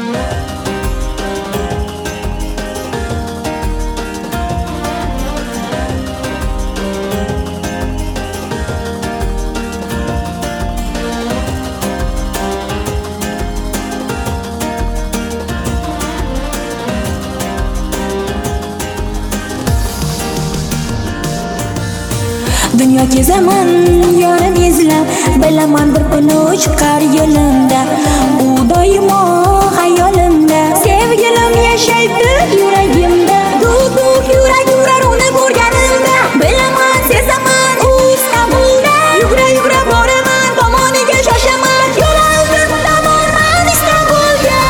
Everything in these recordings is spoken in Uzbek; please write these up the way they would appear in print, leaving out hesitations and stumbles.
Dunyo kezaman yorim izlab, bilaman bir kuni chiqar yo'limda. U doimo hayolimda, sevgilim yashaydi yuragimda. Duk yurak urar uni ko'rganimda, bilaman sezaman u Istanbulda. Yugra boraman, tomoniga shoshaman, yo'l oldim tomonman Istanbulga.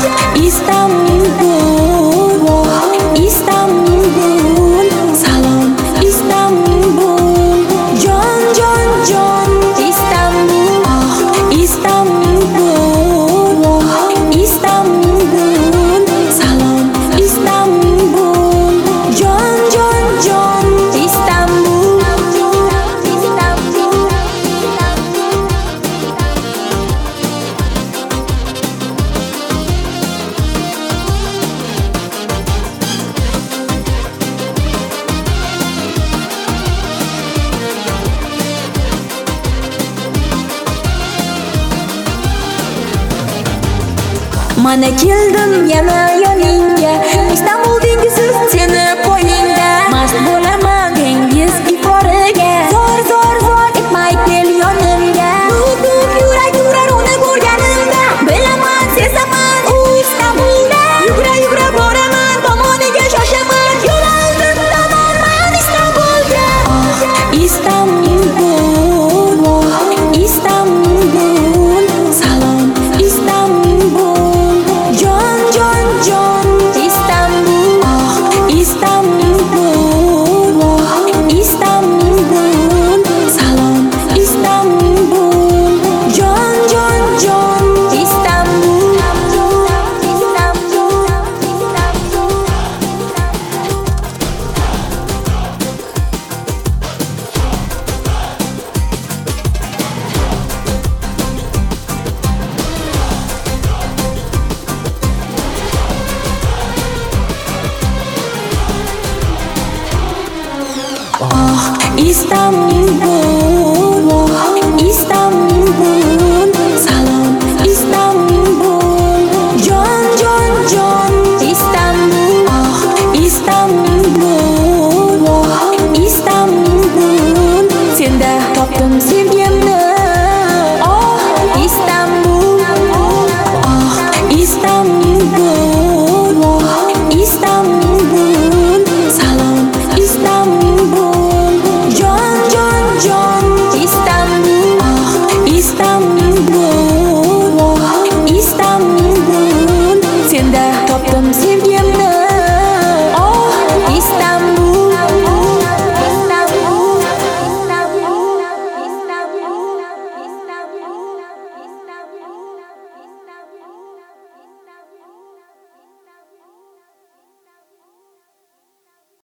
Istanbul, Istanbul, salom Istanbul, jon Istanbul, Istanbul, Istanbul, salom Istanbul, jon Istanbul. Mana keldim yana yoningga, Istanbul dengizi seni qo'yningda. Mast bo'laman